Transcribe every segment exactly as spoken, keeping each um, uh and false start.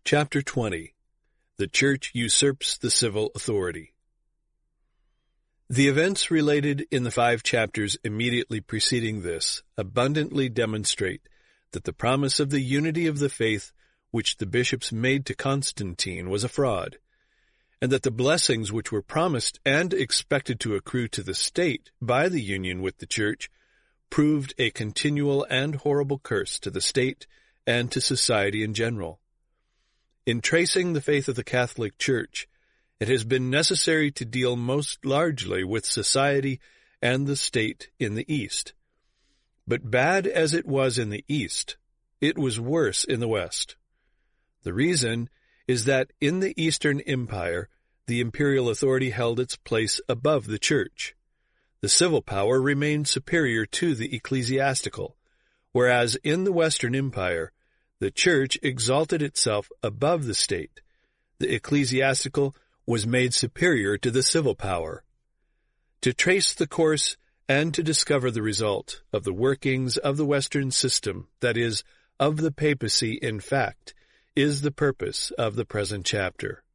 Chapter twenty. The Church usurps the civil authority. The events related in the five chapters immediately preceding this abundantly demonstrate that the promise of the unity of the faith which the bishops made to Constantine was a fraud, and that the blessings which were promised and expected to accrue to the state by the union with the Church proved a continual and horrible curse to the state and to society in general. In tracing the faith of the Catholic Church, it has been necessary to deal most largely with society and the state in the East. But bad as it was in the East, it was worse in the West. The reason is that in the Eastern Empire, the imperial authority held its place above the Church. The civil power remained superior to the ecclesiastical, whereas in the Western Empire, the Church exalted itself above the state. The ecclesiastical was made superior to the civil power. To trace the course and to discover the result of the workings of the Western system, that is, of the papacy in fact, is the purpose of the present chapter.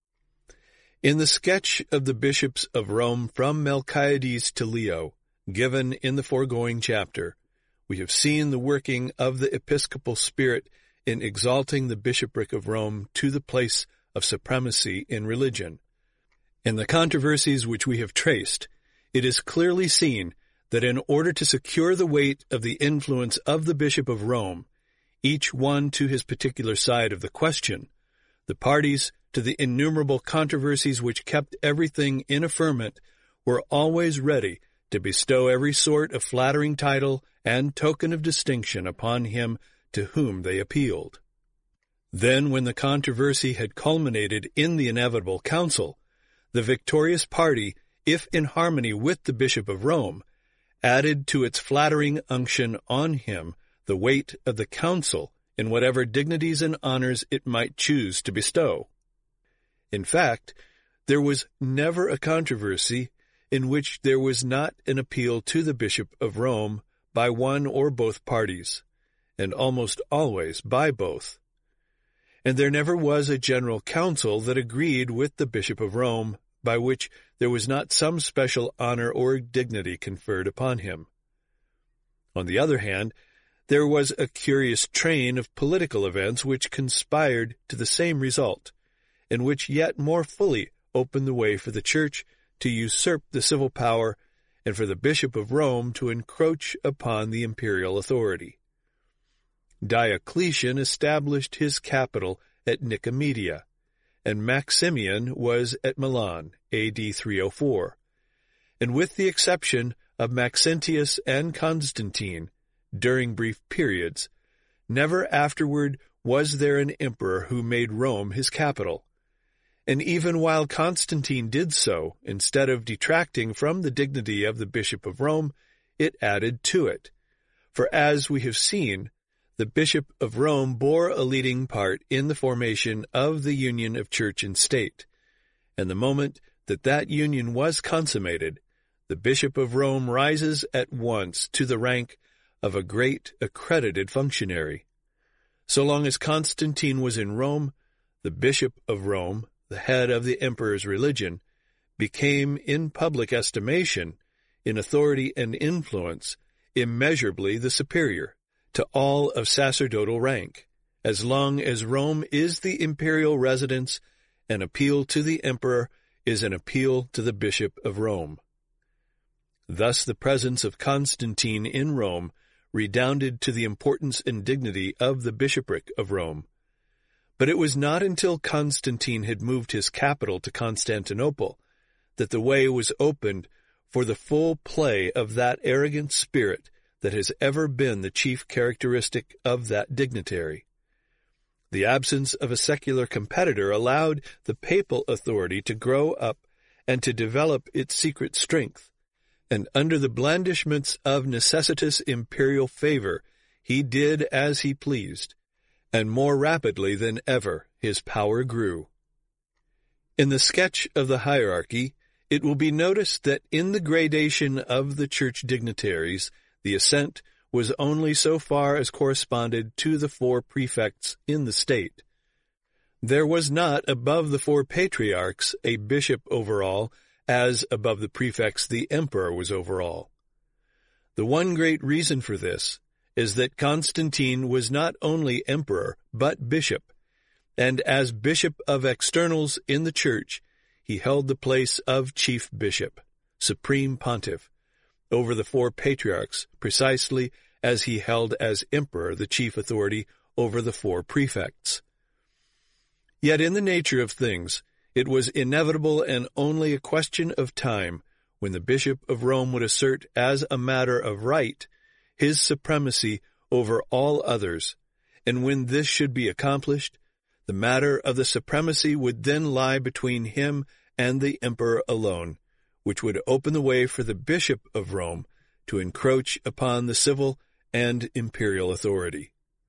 In the sketch of the bishops of Rome from Melchiades to Leo, given in the foregoing chapter, we have seen the working of the episcopal spirit in exalting the bishopric of Rome to the place of supremacy in religion. In the controversies which we have traced, it is clearly seen that in order to secure the weight of the influence of the Bishop of Rome, each one to his particular side of the question, the parties to the innumerable controversies which kept everything in a ferment were always ready to bestow every sort of flattering title and token of distinction upon him to whom they appealed. Then, when the controversy had culminated in the inevitable council, the victorious party, if in harmony with the Bishop of Rome, added to its flattering unction on him the weight of the council in whatever dignities and honors it might choose to bestow. In fact, there was never a controversy in which there was not an appeal to the Bishop of Rome by one or both parties, and almost always by both. And there never was a general council that agreed with the Bishop of Rome, by which there was not some special honor or dignity conferred upon him. On the other hand, there was a curious train of political events which conspired to the same result, and which yet more fully opened the way for the Church to usurp the civil power and for the Bishop of Rome to encroach upon the imperial authority. Diocletian established his capital at Nicomedia, and Maximian was at Milan, A D three oh four, and with the exception of Maxentius and Constantine, during brief periods, never afterward was there an emperor who made Rome his capital. And even while Constantine did so, instead of detracting from the dignity of the Bishop of Rome, it added to it. For as we have seen, the Bishop of Rome bore a leading part in the formation of the union of church and state, and the moment that that union was consummated, the Bishop of Rome rises at once to the rank of a great accredited functionary. So long as Constantine was in Rome, the Bishop of Rome, the head of the emperor's religion, became in public estimation, in authority and influence, immeasurably the superior to all of sacerdotal rank. As long as Rome is the imperial residence, an appeal to the emperor is an appeal to the Bishop of Rome. Thus the presence of Constantine in Rome redounded to the importance and dignity of the bishopric of Rome. But it was not until Constantine had moved his capital to Constantinople that the way was opened for the full play of that arrogant spirit that has ever been the chief characteristic of that dignitary. The absence of a secular competitor allowed the papal authority to grow up and to develop its secret strength, and under the blandishments of necessitous imperial favor he did as he pleased, and more rapidly than ever his power grew. In the sketch of the hierarchy, it will be noticed that in the gradation of the church dignitaries, the ascent was only so far as corresponded to the four prefects in the state. There was not above the four patriarchs a bishop over all, as above the prefects the emperor was over all. The one great reason for this is that Constantine was not only emperor, but bishop, and as bishop of externals in the church, he held the place of chief bishop, supreme pontiff, over the four patriarchs, precisely as he held as emperor the chief authority over the four prefects. Yet in the nature of things, it was inevitable and only a question of time when the Bishop of Rome would assert as a matter of right his supremacy over all others, and when this should be accomplished, the matter of the supremacy would then lie between him and the emperor alone, which would open the way for the Bishop of Rome to encroach upon the civil and imperial authority.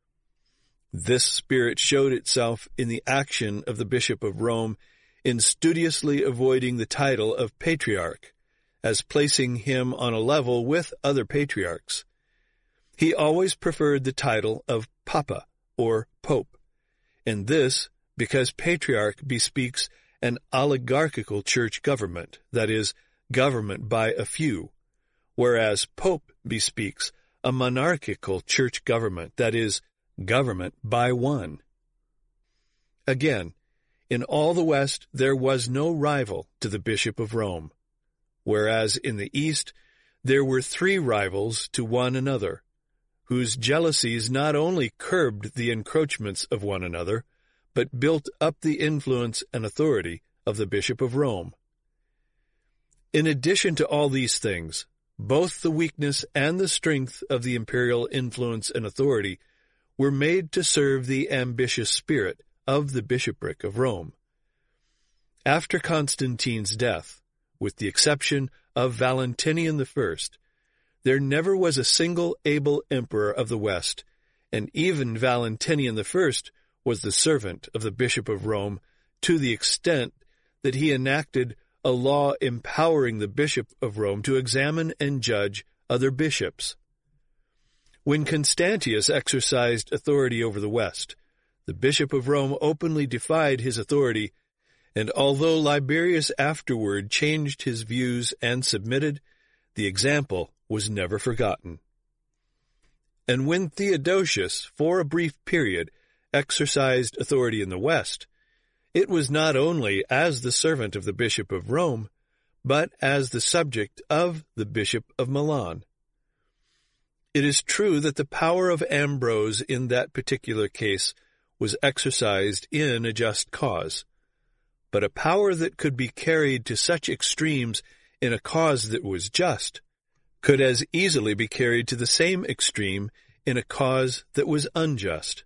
This spirit showed itself in the action of the Bishop of Rome in studiously avoiding the title of patriarch, as placing him on a level with other patriarchs. He always preferred the title of Papa, or Pope, and this because patriarch bespeaks an oligarchical church government, that is, government by a few, whereas Pope bespeaks a monarchical church government, that is, government by one. Again, in all the West there was no rival to the Bishop of Rome, whereas in the East there were three rivals to one another, whose jealousies not only curbed the encroachments of one another, but built up the influence and authority of the Bishop of Rome. In addition to all these things, both the weakness and the strength of the imperial influence and authority were made to serve the ambitious spirit of the bishopric of Rome. After Constantine's death, with the exception of Valentinian the First, there never was a single able emperor of the West, and even Valentinian the First was the servant of the Bishop of Rome to the extent that he enacted a law empowering the Bishop of Rome to examine and judge other bishops. When Constantius exercised authority over the West, the Bishop of Rome openly defied his authority, and although Liberius afterward changed his views and submitted, the example was never forgotten. And when Theodosius, for a brief period, exercised authority in the West, it was not only as the servant of the Bishop of Rome, but as the subject of the Bishop of Milan. It is true that the power of Ambrose in that particular case was exercised in a just cause, but a power that could be carried to such extremes in a cause that was just could as easily be carried to the same extreme in a cause that was unjust.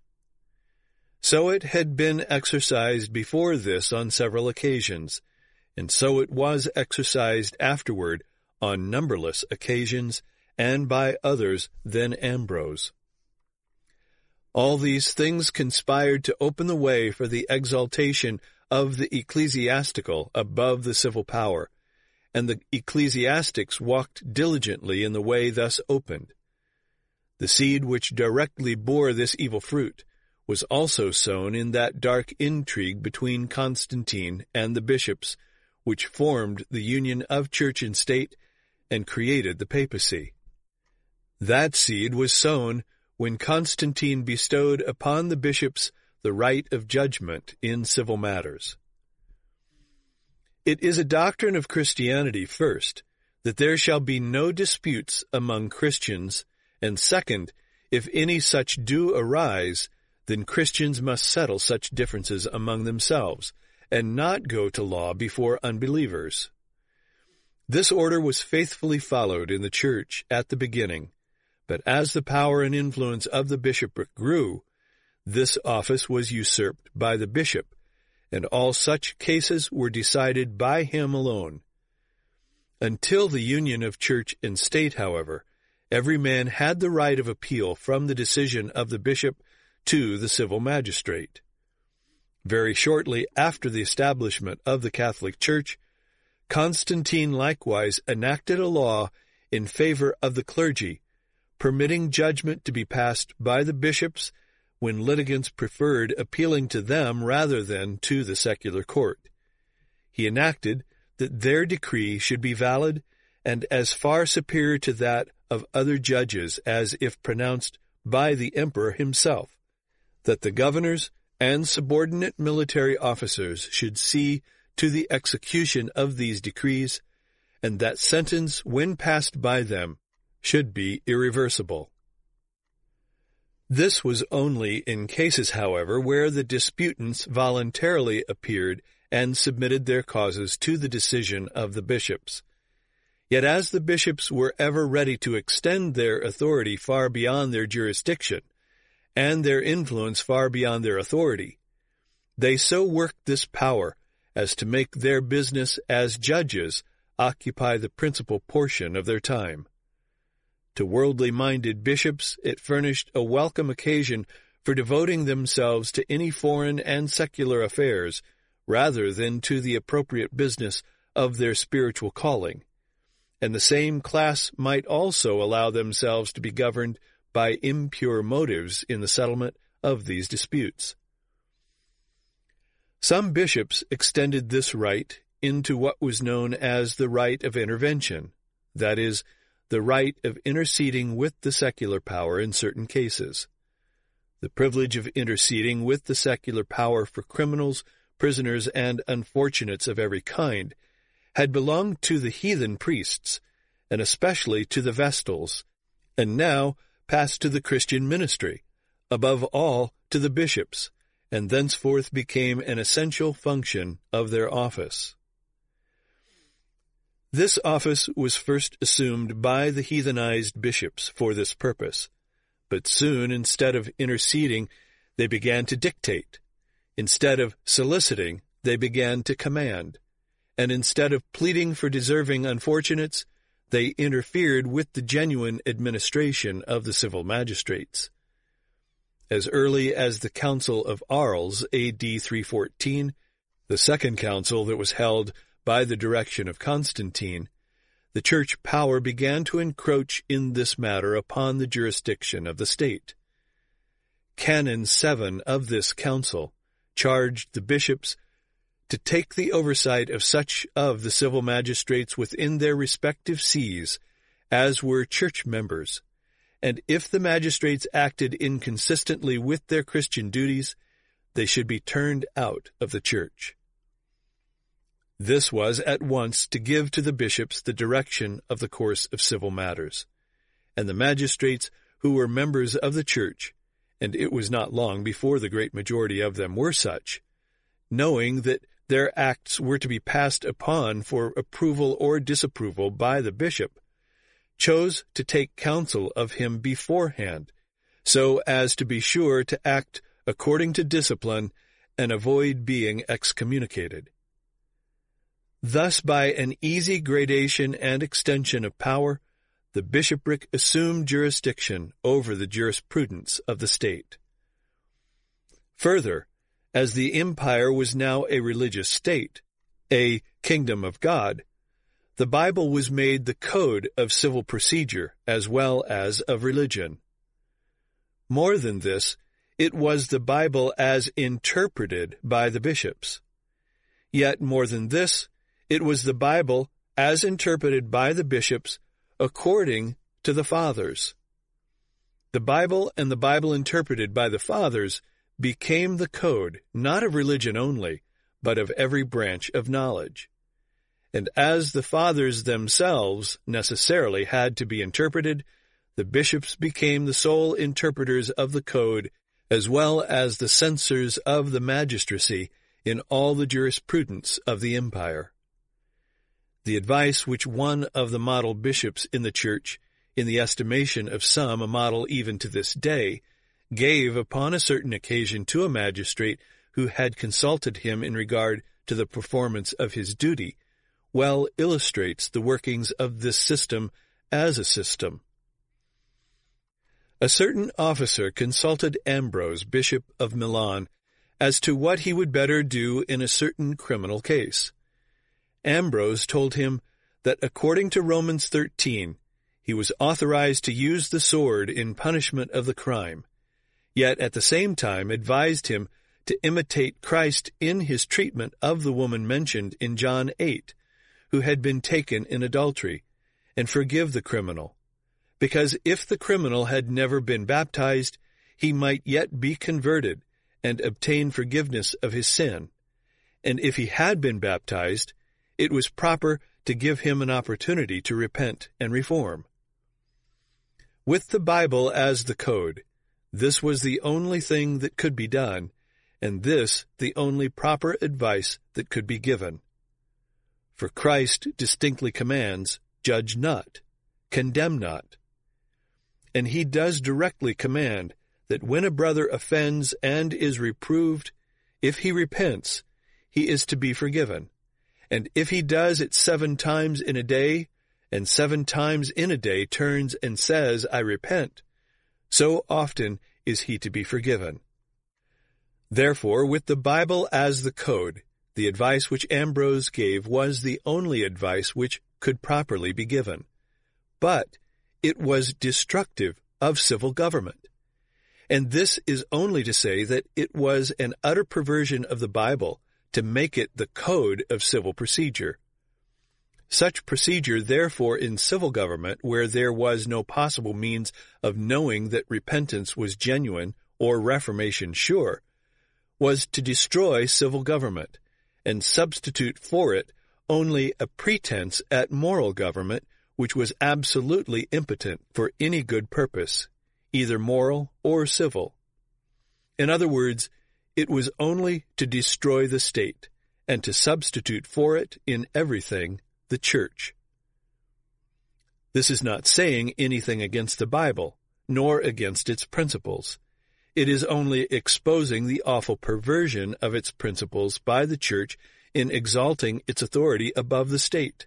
So it had been exercised before this on several occasions, and so it was exercised afterward on numberless occasions, and by others than Ambrose. All these things conspired to open the way for the exaltation of the ecclesiastical above the civil power, and the ecclesiastics walked diligently in the way thus opened. The seed which directly bore this evil fruit was also sown in that dark intrigue between Constantine and the bishops, which formed the union of church and state and created the papacy. That seed was sown when Constantine bestowed upon the bishops the right of judgment in civil matters. It is a doctrine of Christianity, first, that there shall be no disputes among Christians, and second, if any such do arise, then Christians must settle such differences among themselves, and not go to law before unbelievers. This order was faithfully followed in the Church at the beginning, but as the power and influence of the bishopric grew, this office was usurped by the bishop, and all such cases were decided by him alone. Until the union of church and state, however, every man had the right of appeal from the decision of the bishop to the civil magistrate. Very shortly after the establishment of the Catholic Church, Constantine likewise enacted a law in favor of the clergy, permitting judgment to be passed by the bishops when litigants preferred appealing to them rather than to the secular court. He enacted that their decree should be valid and as far superior to that of other judges as if pronounced by the emperor himself, that the governors and subordinate military officers should see to the execution of these decrees, and that sentence, when passed by them, should be irreversible. This was only in cases, however, where the disputants voluntarily appeared and submitted their causes to the decision of the bishops. Yet as the bishops were ever ready to extend their authority far beyond their jurisdiction, and their influence far beyond their authority, they so worked this power as to make their business as judges occupy the principal portion of their time. To worldly-minded bishops it furnished a welcome occasion for devoting themselves to any foreign and secular affairs rather than to the appropriate business of their spiritual calling, and the same class might also allow themselves to be governed by impure motives in the settlement of these disputes. Some bishops extended this right into what was known as the right of intervention, that is, the right of interceding with the secular power in certain cases. The privilege of interceding with the secular power for criminals, prisoners, and unfortunates of every kind had belonged to the heathen priests, and especially to the Vestals, and now passed to the Christian ministry, above all to the bishops, and thenceforth became an essential function of their office. This office was first assumed by the heathenized bishops for this purpose, but soon, instead of interceding, they began to dictate. Instead of soliciting, they began to command. And instead of pleading for deserving unfortunates, they interfered with the genuine administration of the civil magistrates. As early as the Council of Arles, A D three fourteen, the second council that was held by the direction of Constantine, the church power began to encroach in this matter upon the jurisdiction of the state. Canon seven of this council charged the bishops to take the oversight of such of the civil magistrates within their respective sees as were church members, and if the magistrates acted inconsistently with their Christian duties, they should be turned out of the church. This was at once to give to the bishops the direction of the course of civil matters, and the magistrates who were members of the church, and it was not long before the great majority of them were such, knowing that their acts were to be passed upon for approval or disapproval by the bishop, chose to take counsel of him beforehand, so as to be sure to act according to discipline and avoid being excommunicated. Thus, by an easy gradation and extension of power, the bishopric assumed jurisdiction over the jurisprudence of the state. Further, as the empire was now a religious state, a kingdom of God, the Bible was made the code of civil procedure as well as of religion. More than this, it was the Bible as interpreted by the bishops. Yet more than this, it was the Bible as interpreted by the bishops according to the fathers. The Bible and the Bible interpreted by the fathers became the code, not of religion only, but of every branch of knowledge. And as the fathers themselves necessarily had to be interpreted, the bishops became the sole interpreters of the code, as well as the censors of the magistracy in all the jurisprudence of the empire. The advice which one of the model bishops in the church, in the estimation of some a model even to this day, gave upon a certain occasion to a magistrate who had consulted him in regard to the performance of his duty, well illustrates the workings of this system as a system. A certain officer consulted Ambrose, Bishop of Milan, as to what he would better do in a certain criminal case. Ambrose told him that according to Romans thirteen, he was authorized to use the sword in punishment of the crime. yet at the same time advised him to imitate Christ in his treatment of the woman mentioned in John eight, who had been taken in adultery, and forgive the criminal, because if the criminal had never been baptized, he might yet be converted and obtain forgiveness of his sin, and if he had been baptized, it was proper to give him an opportunity to repent and reform. With the Bible as the code, this was the only thing that could be done, and this the only proper advice that could be given. For Christ distinctly commands, "Judge not, condemn not." And he does directly command that when a brother offends and is reproved, if he repents, he is to be forgiven. And if he does it seven times in a day, and seven times in a day turns and says, "I repent," so often is he to be forgiven. Therefore, with the Bible as the code, the advice which Ambrose gave was the only advice which could properly be given. But it was destructive of civil government. And this is only to say that it was an utter perversion of the Bible to make it the code of civil procedure. Such procedure, therefore, in civil government, where there was no possible means of knowing that repentance was genuine or reformation sure, was to destroy civil government, and substitute for it only a pretense at moral government which was absolutely impotent for any good purpose, either moral or civil. In other words, it was only to destroy the state, and to substitute for it in everything the church. This is not saying anything against the Bible, nor against its principles. It is only exposing the awful perversion of its principles by the church in exalting its authority above the state.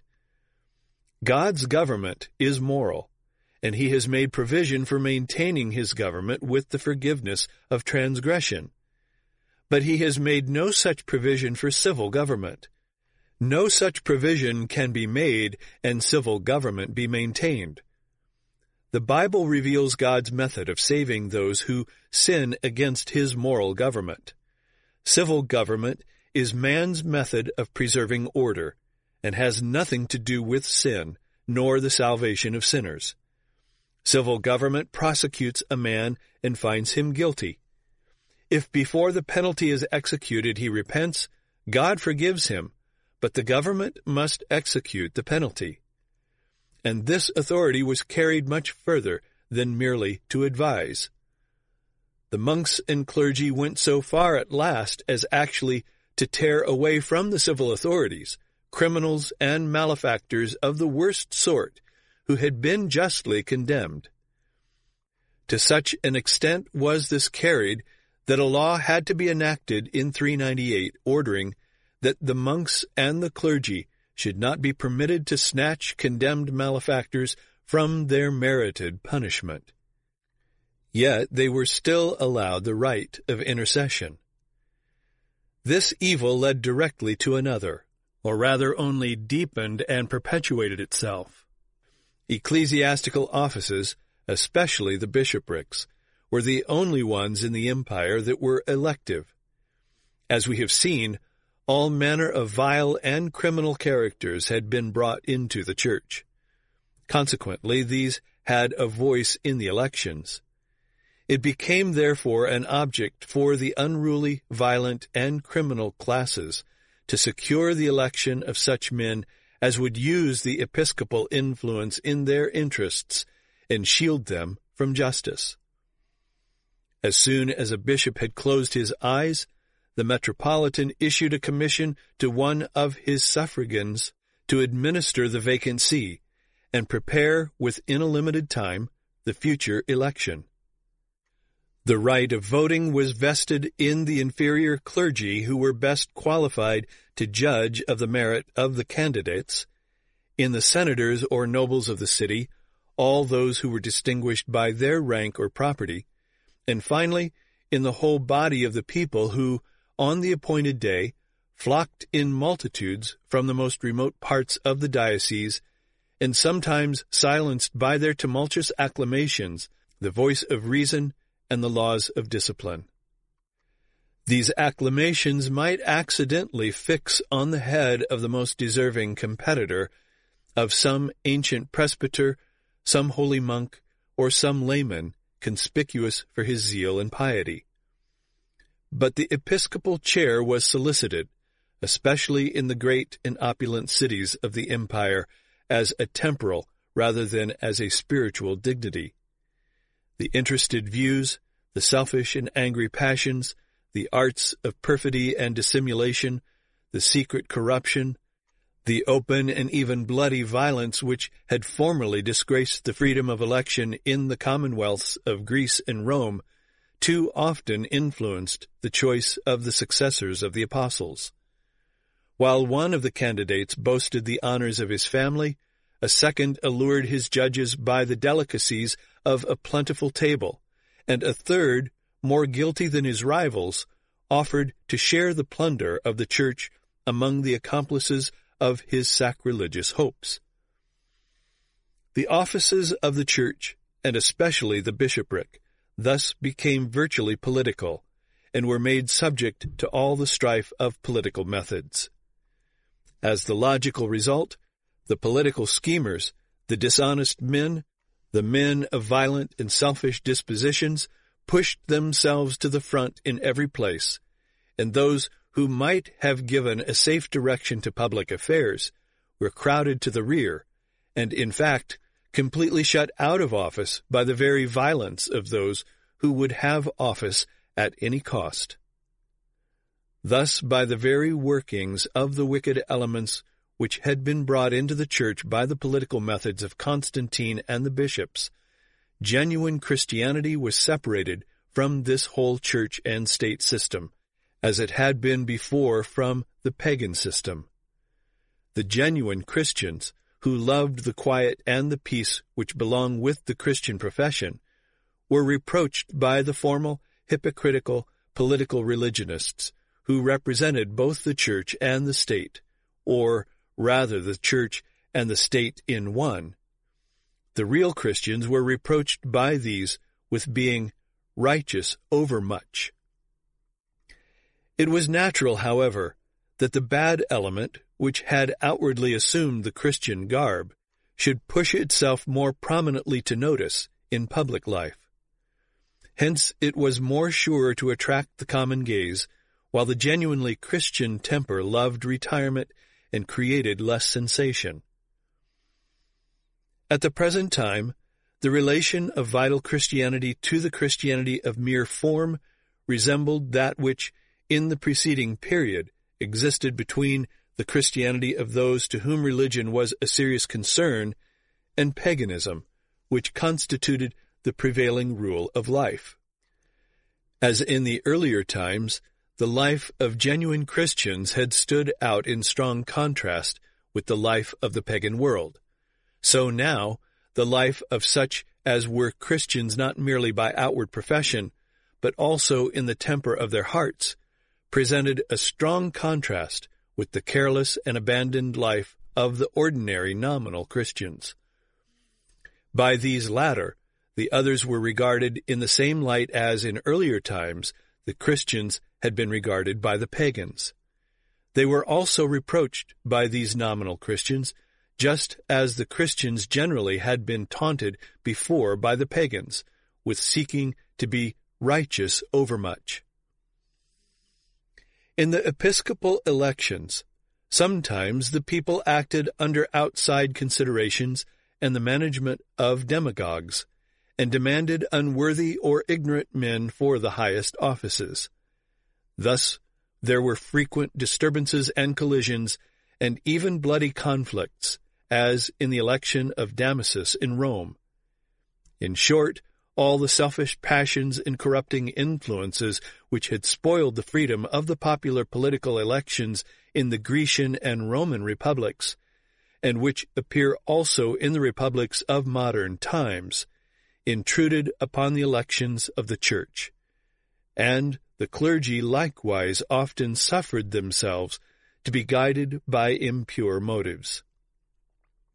God's government is moral, and he has made provision for maintaining his government with the forgiveness of transgression. But he has made no such provision for civil government. No such provision can be made and civil government be maintained. The Bible reveals God's method of saving those who sin against his moral government. Civil government is man's method of preserving order, and has nothing to do with sin, nor the salvation of sinners. Civil government prosecutes a man and finds him guilty. If before the penalty is executed he repents, God forgives him, but the government must execute the penalty. And this authority was carried much further than merely to advise. The monks and clergy went so far at last as actually to tear away from the civil authorities criminals and malefactors of the worst sort who had been justly condemned. To such an extent was this carried that a law had to be enacted in three ninety-eight ordering that the monks and the clergy should not be permitted to snatch condemned malefactors from their merited punishment. Yet they were still allowed the right of intercession. This evil led directly to another, or rather only deepened and perpetuated itself. Ecclesiastical offices, especially the bishoprics, were the only ones in the empire that were elective. As we have seen, all manner of vile and criminal characters had been brought into the church. Consequently, these had a voice in the elections. It became therefore an object for the unruly, violent, and criminal classes to secure the election of such men as would use the episcopal influence in their interests and shield them from justice. As soon as a bishop had closed his eyes, the metropolitan issued a commission to one of his suffragans to administer the vacant see and prepare within a limited time the future election. The right of voting was vested in the inferior clergy who were best qualified to judge of the merit of the candidates, in the senators or nobles of the city, all those who were distinguished by their rank or property, and finally in the whole body of the people who, on the appointed day, flocked in multitudes from the most remote parts of the diocese, and sometimes silenced by their tumultuous acclamations the voice of reason and the laws of discipline. These acclamations might accidentally fix on the head of the most deserving competitor of some ancient presbyter, some holy monk, or some layman conspicuous for his zeal and piety. But the episcopal chair was solicited, especially in the great and opulent cities of the empire, as a temporal rather than as a spiritual dignity. The interested views, the selfish and angry passions, the arts of perfidy and dissimulation, the secret corruption, the open and even bloody violence which had formerly disgraced the freedom of election in the commonwealths of Greece and Rome, too often influenced the choice of the successors of the apostles. While one of the candidates boasted the honors of his family, a second allured his judges by the delicacies of a plentiful table, and a third, more guilty than his rivals, offered to share the plunder of the church among the accomplices of his sacrilegious hopes. The offices of the church, and especially the bishopric, thus became virtually political, and were made subject to all the strife of political methods. As the logical result, the political schemers, the dishonest men, the men of violent and selfish dispositions, pushed themselves to the front in every place, and those who might have given a safe direction to public affairs were crowded to the rear, and, in fact, completely shut out of office by the very violence of those who would have office at any cost. Thus, by the very workings of the wicked elements which had been brought into the church by the political methods of Constantine and the bishops, genuine Christianity was separated from this whole church and state system, as it had been before from the pagan system. The genuine Christians, who loved the quiet and the peace which belong with the Christian profession, were reproached by the formal, hypocritical, political religionists, who represented both the church and the state, or rather the church and the state in one. The real Christians were reproached by these with being righteous overmuch. It was natural, however, that the bad element, which had outwardly assumed the Christian garb, should push itself more prominently to notice in public life. Hence it was more sure to attract the common gaze, while the genuinely Christian temper loved retirement and created less sensation. At the present time, the relation of vital Christianity to the Christianity of mere form resembled that which, in the preceding period, existed between the Christianity of those to whom religion was a serious concern and paganism, which constituted the prevailing rule of life. As in the earlier times, the life of genuine Christians had stood out in strong contrast with the life of the pagan world. So now, the life of such as were Christians not merely by outward profession, but also in the temper of their hearts, presented a strong contrast with the careless and abandoned life of the ordinary nominal Christians. By these latter, the others were regarded in the same light as in earlier times the Christians had been regarded by the pagans. They were also reproached by these nominal Christians, just as the Christians generally had been taunted before by the pagans, with seeking to be righteous overmuch. In the episcopal elections, sometimes the people acted under outside considerations and the management of demagogues, and demanded unworthy or ignorant men for the highest offices. Thus, there were frequent disturbances and collisions, and even bloody conflicts, as in the election of Damasus in Rome. In short, all the selfish passions and corrupting influences which had spoiled the freedom of the popular political elections in the Grecian and Roman republics, and which appear also in the republics of modern times, intruded upon the elections of the Church, and the clergy likewise often suffered themselves to be guided by impure motives.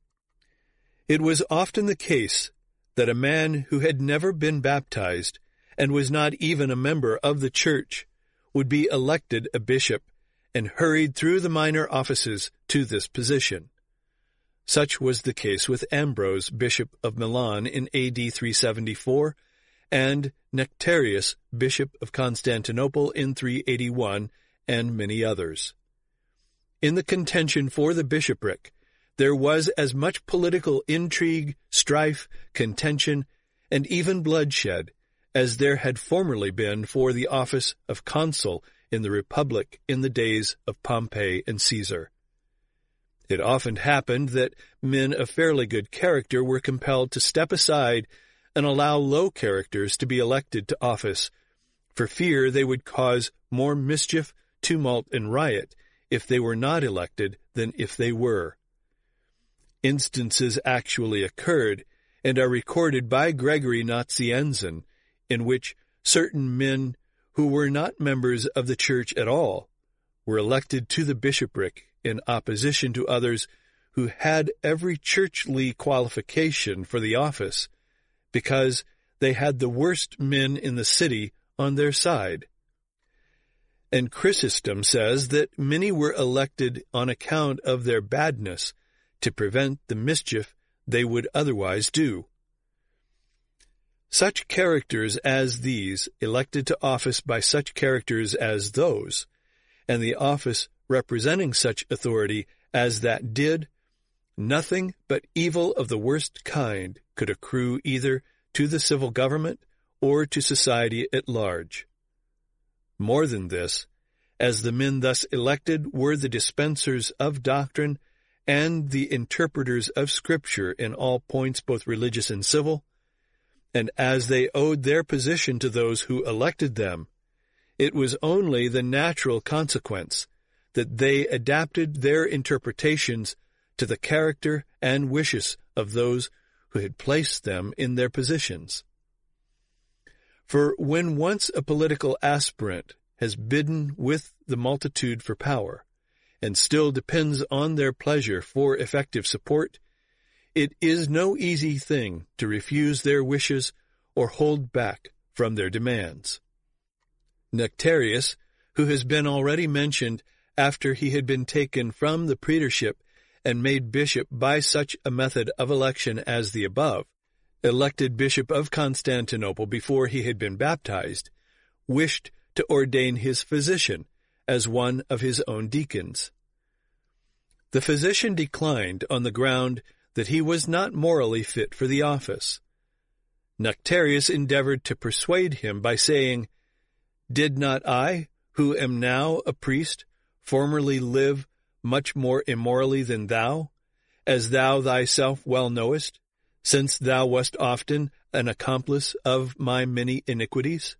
It was often the case that a man who had never been baptized and was not even a member of the church, would be elected a bishop and hurried through the minor offices to this position. Such was the case with Ambrose, bishop of Milan in A D three seventy-four, and Nectarius, bishop of Constantinople in three eighty-one, and many others. In the contention for the bishopric, there was as much political intrigue, strife, contention, and even bloodshed as there had formerly been for the office of consul in the Republic in the days of Pompey and Caesar. It often happened that men of fairly good character were compelled to step aside and allow low characters to be elected to office, for fear they would cause more mischief, tumult, and riot if they were not elected than if they were. Instances actually occurred, and are recorded by Gregory Nazianzen, in which certain men who were not members of the church at all were elected to the bishopric in opposition to others who had every churchly qualification for the office, because they had the worst men in the city on their side. And Chrysostom says that many were elected on account of their badness, to prevent the mischief they would otherwise do. Such characters as these, elected to office by such characters as those, and the office representing such authority as that did, nothing but evil of the worst kind could accrue either to the civil government or to society at large. More than this, as the men thus elected were the dispensers of doctrine and the interpreters of Scripture in all points both religious and civil, and as they owed their position to those who elected them, it was only the natural consequence that they adapted their interpretations to the character and wishes of those who had placed them in their positions. For when once a political aspirant has bidden with the multitude for power, and still depends on their pleasure for effective support, it is no easy thing to refuse their wishes or hold back from their demands. Nectarius, who has been already mentioned after he had been taken from the praetorship and made bishop by such a method of election as the above, elected bishop of Constantinople before he had been baptized, wished to ordain his physician as one of his own deacons. The physician declined on the ground that he was not morally fit for the office. Nectarius endeavored to persuade him by saying, "Did not I, who am now a priest, formerly live much more immorally than thou, as thou thyself well knowest, since thou wast often an accomplice of my many iniquities?"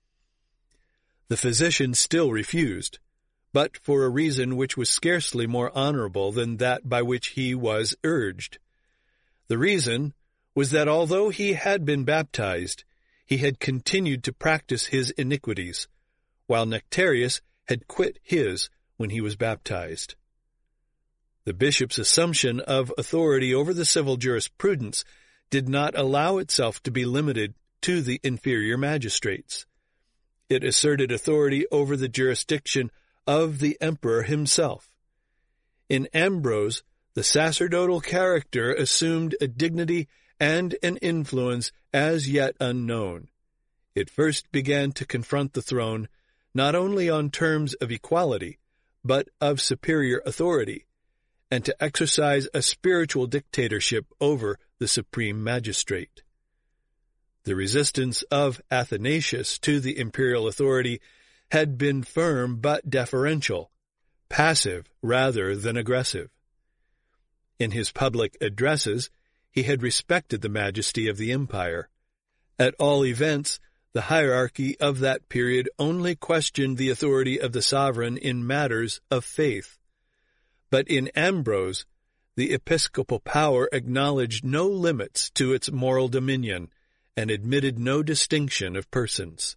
The physician still refused, but for a reason which was scarcely more honorable than that by which he was urged. The reason was that although he had been baptized, he had continued to practice his iniquities, while Nectarius had quit his when he was baptized. The bishop's assumption of authority over the civil jurisprudence did not allow itself to be limited to the inferior magistrates. It asserted authority over the jurisdiction of the emperor himself. In Ambrose, the sacerdotal character assumed a dignity and an influence as yet unknown. It first began to confront the throne not only on terms of equality, but of superior authority, and to exercise a spiritual dictatorship over the supreme magistrate. The resistance of Athanasius to the imperial authority had been firm but deferential, passive rather than aggressive. In his public addresses, he had respected the majesty of the empire. At all events, the hierarchy of that period only questioned the authority of the sovereign in matters of faith. But in Ambrose, the episcopal power acknowledged no limits to its moral dominion, and admitted no distinction of persons.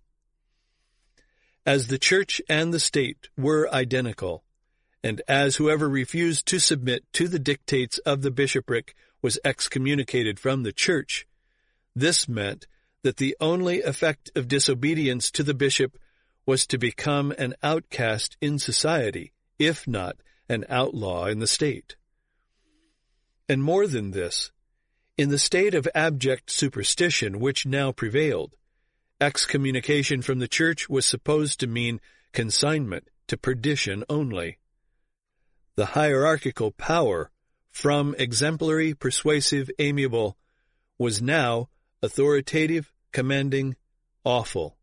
As the church and the state were identical, and as whoever refused to submit to the dictates of the bishopric was excommunicated from the church, this meant that the only effect of disobedience to the bishop was to become an outcast in society, if not an outlaw in the state. And more than this, in the state of abject superstition which now prevailed, excommunication from the church was supposed to mean consignment to perdition only. The hierarchical power, from exemplary, persuasive, amiable, was now authoritative, commanding, awful.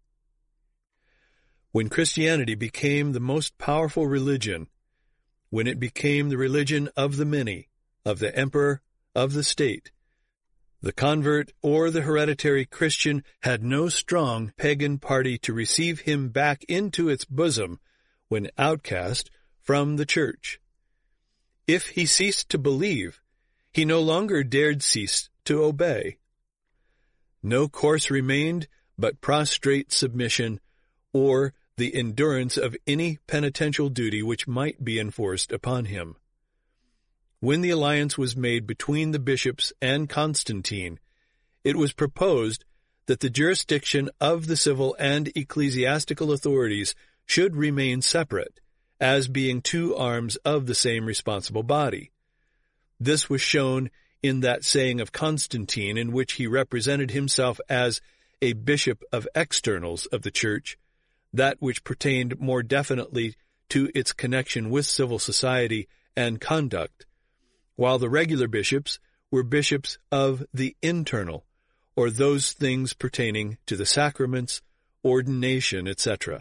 When Christianity became the most powerful religion, when it became the religion of the many, of the emperor, of the state, the convert or the hereditary Christian had no strong pagan party to receive him back into its bosom when outcast from the church. If he ceased to believe, he no longer dared cease to obey. No course remained but prostrate submission or the endurance of any penitential duty which might be enforced upon him. When the alliance was made between the bishops and Constantine, it was proposed that the jurisdiction of the civil and ecclesiastical authorities should remain separate, as being two arms of the same responsible body. This was shown in that saying of Constantine in which he represented himself as a bishop of externals of the church, that which pertained more definitely to its connection with civil society and conduct, while the regular bishops were bishops of the internal, or those things pertaining to the sacraments, ordination, et cetera.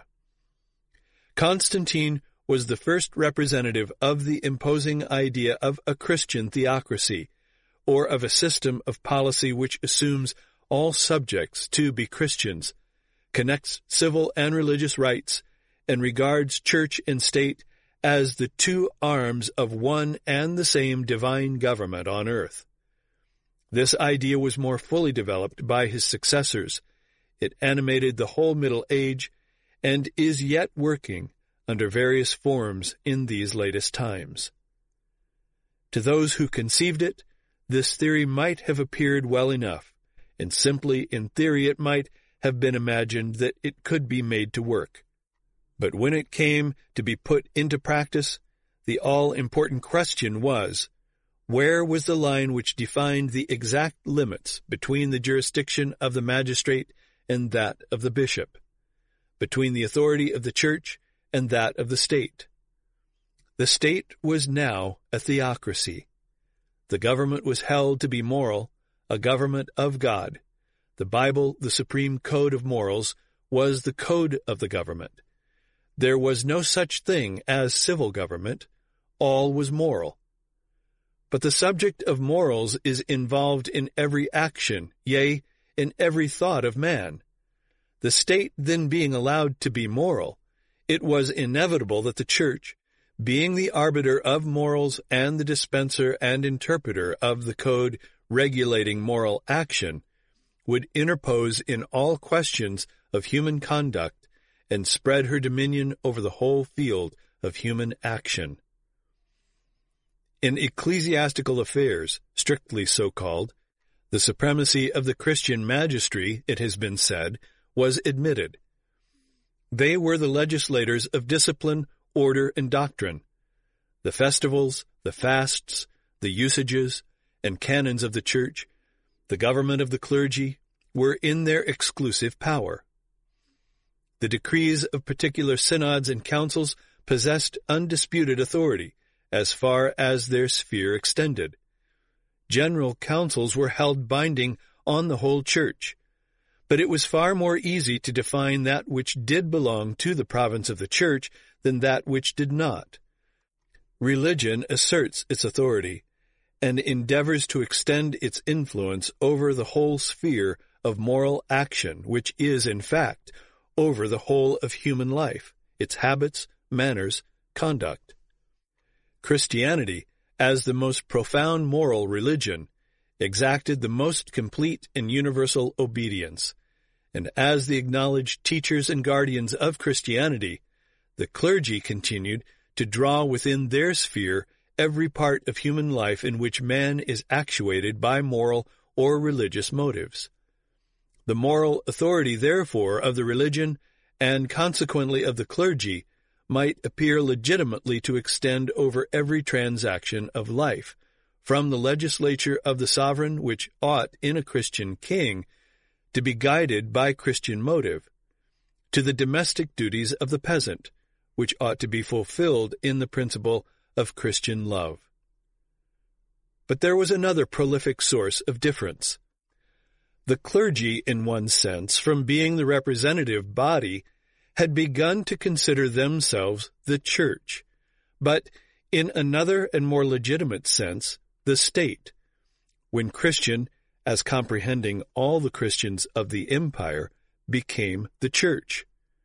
Constantine was the first representative of the imposing idea of a Christian theocracy, or of a system of policy which assumes all subjects to be Christians, connects civil and religious rights, and regards church and state as the two arms of one and the same divine government on earth. This idea was more fully developed by his successors. It animated the whole Middle Age and is yet working under various forms in these latest times. To those who conceived it, this theory might have appeared well enough, and simply in theory it might have been imagined that it could be made to work. But when it came to be put into practice, the all-important question was, where was the line which defined the exact limits between the jurisdiction of the magistrate and that of the bishop, between the authority of the church and that of the state? The state was now a theocracy. The government was held to be moral, a government of God. The Bible, the supreme code of morals, was the code of the government. There was no such thing as civil government. All was moral. But the subject of morals is involved in every action, yea, in every thought of man. The state then being allowed to be moral, it was inevitable that the church, being the arbiter of morals and the dispenser and interpreter of the code regulating moral action, would interpose in all questions of human conduct and spread her dominion over the whole field of human action. In ecclesiastical affairs, strictly so-called, the supremacy of the Christian magistry, it has been said, was admitted. They were the legislators of discipline, order, and doctrine. The festivals, the fasts, the usages, and canons of the church, the government of the clergy, were in their exclusive power. The decrees of particular synods and councils possessed undisputed authority, as far as their sphere extended. General councils were held binding on the whole church, but it was far more easy to define that which did belong to the province of the church than that which did not. Religion asserts its authority, and endeavors to extend its influence over the whole sphere of moral action, which is, in fact, over the whole of human life, its habits, manners, conduct. Christianity, as the most profound moral religion, exacted the most complete and universal obedience, and as the acknowledged teachers and guardians of Christianity, the clergy continued to draw within their sphere every part of human life in which man is actuated by moral or religious motives. The moral authority, therefore, of the religion, and consequently of the clergy, might appear legitimately to extend over every transaction of life, from the legislature of the sovereign, which ought, in a Christian king, to be guided by Christian motive, to the domestic duties of the peasant, which ought to be fulfilled in the principle of Christian love. But there was another prolific source of difference. The clergy, in one sense, from being the representative body, had begun to consider themselves the church, but in another and more legitimate sense, the state. When Christian, as comprehending all the Christians of the empire, became the church.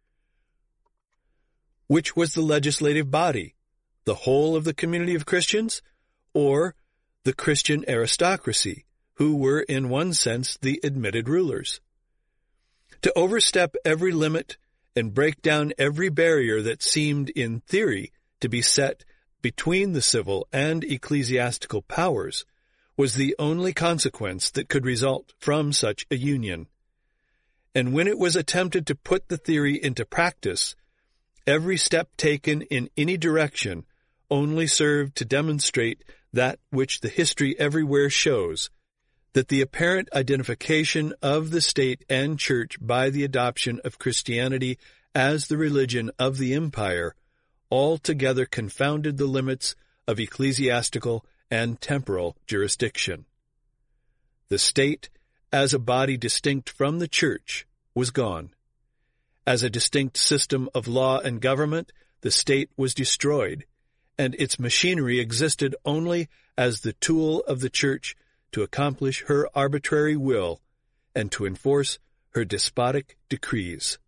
Which was the legislative body? The whole of the community of Christians, or the Christian aristocracy, who were in one sense the admitted rulers? To overstep every limit and break down every barrier that seemed in theory to be set between the civil and ecclesiastical powers was the only consequence that could result from such a union. And when it was attempted to put the theory into practice, every step taken in any direction only served to demonstrate that which the history everywhere shows, that the apparent identification of the state and church by the adoption of Christianity as the religion of the empire altogether confounded the limits of ecclesiastical and temporal jurisdiction. The state, as a body distinct from the church, was gone. As a distinct system of law and government, the state was destroyed, and its machinery existed only as the tool of the church to accomplish her arbitrary will and to enforce her despotic decrees.